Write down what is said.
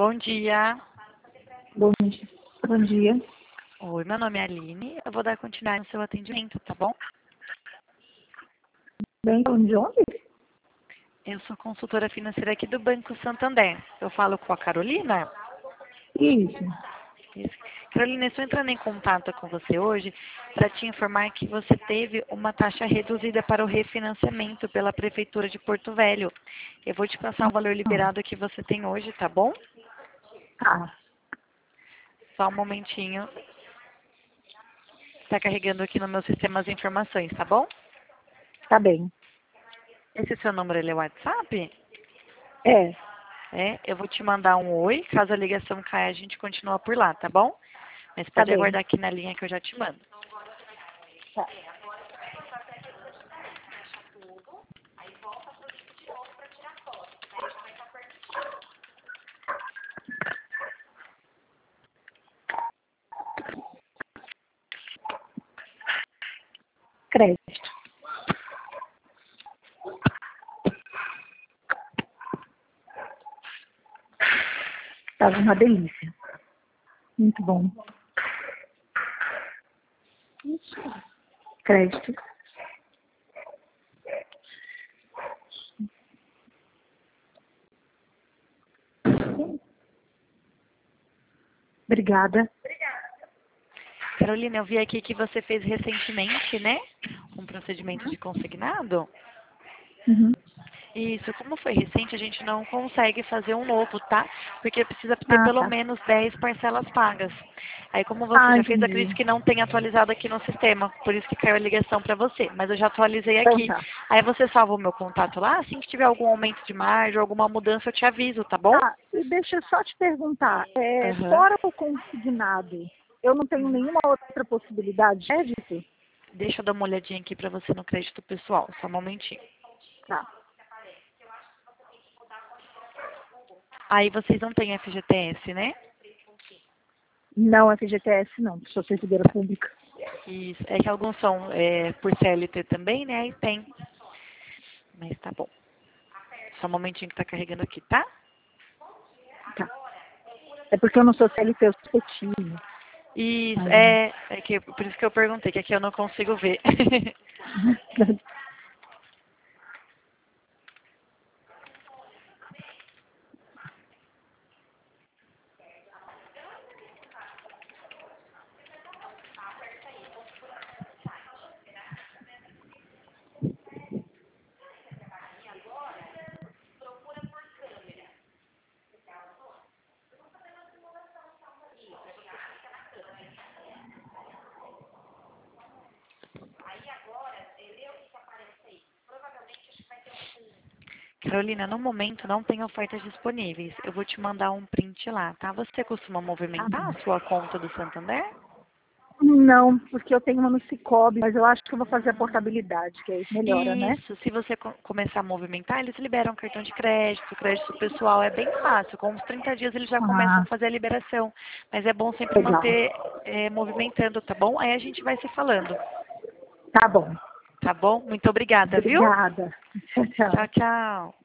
Bom dia. Bom dia. Oi, meu nome é Aline. Eu vou dar continuidade no seu atendimento, tá bom? Bem, de onde? Eu sou consultora financeira aqui do Banco Santander. Eu falo com a Carolina? Isso. Isso. Carolina, eu estou entrando em contato com você hoje para te informar que você teve uma taxa reduzida para o refinanciamento pela Prefeitura de Porto Velho. Eu vou te passar o valor liberado que você tem hoje, tá bom? Tá, Só um momentinho. Está carregando aqui no meu sistema as informações, tá bom? tá bem. Esse seu número ele é WhatsApp? É, É, eu vou te mandar um oi. Caso a ligação caia, a gente continua por lá, tá bom? Mas tá pode bem. aguardar aqui na linha que eu já te mando. Tá. Crédito. Tava uma delícia. Muito bom. Crédito. Obrigada. Carolina, eu vi aqui que você fez recentemente, né? Um procedimento de consignado. Uhum. Isso, como foi recente, a gente não consegue fazer um novo, tá? Porque precisa ter Ah, pelo tá. menos 10 parcelas pagas. Aí, como você Ah, já fez, acredito entendi. que não tem atualizado aqui no sistema. Por isso que caiu a ligação para você. Mas eu já atualizei Então aqui. tá. Aí você salva o meu contato lá. Assim que tiver algum aumento de margem ou alguma mudança, eu te aviso, tá bom? Tá, e deixa eu só te perguntar, Aham. fora o consignado, eu não tenho nenhuma outra possibilidade de crédito? Deixa eu dar uma olhadinha aqui para você no crédito pessoal. Só um momentinho. Tá. Aí vocês não têm FGTS, né? Não, FGTS não, sou servidora pública. Isso. É que alguns são por CLT também, né? Aí tem. Mas tá bom. Só um momentinho que tá carregando aqui, tá? Tá. É porque eu não sou CLT, eu sou petino. Isso, Aí, é que por isso que eu perguntei, que aqui eu não consigo ver. Carolina, no momento não tem ofertas disponíveis. Eu vou te mandar um print lá, tá? Você costuma tá movimentar bom. a sua conta do Santander? Não, porque eu tenho uma no Cicobi, mas eu acho que eu vou fazer a portabilidade, que aí melhora, né? Isso, se você começar a movimentar, eles liberam cartão de crédito pessoal, é bem fácil. Com uns 30 dias eles já começam a Ah, fazer a liberação. Mas é bom sempre legal. manter movimentando, tá bom? Aí a gente vai se falando, Tá bom. tá bom? Muito obrigada, viu? Obrigada. Tchau, Tchau, tchau. tchau.